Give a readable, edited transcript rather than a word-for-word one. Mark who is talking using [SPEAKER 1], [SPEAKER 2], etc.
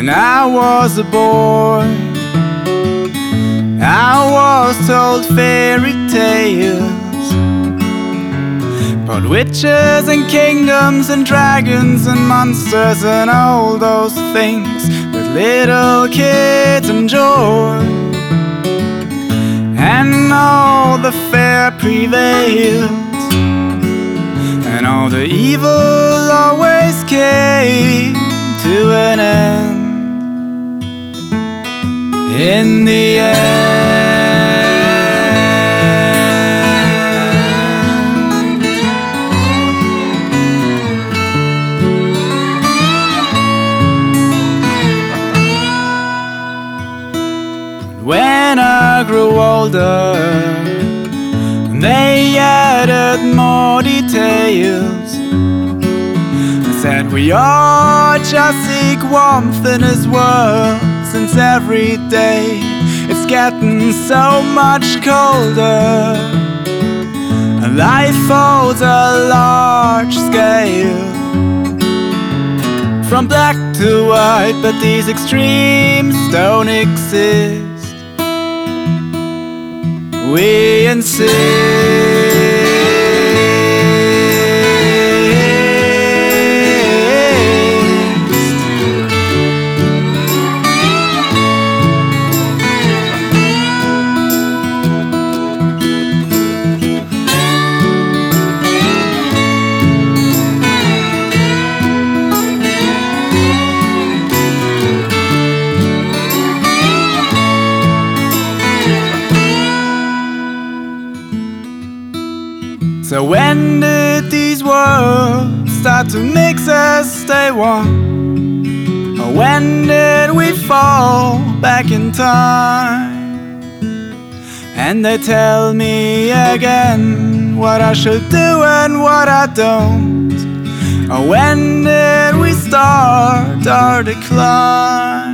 [SPEAKER 1] When I was a boy, I was told fairy tales about witches and kingdoms and dragons and monsters and all those things that little kids enjoy. And all the fair prevailed, and all the evil always came to an end. In the end, when I grew older, they added more details. They said we all just seek warmth in His world, since every day it's getting so much colder, and life holds a large scale, from black to white, but these extremes don't exist. We insist. So when did these worlds start to mix as they one? Or when did we fall back in time? And they tell me again what I should do and what I don't. Or when did we start our decline?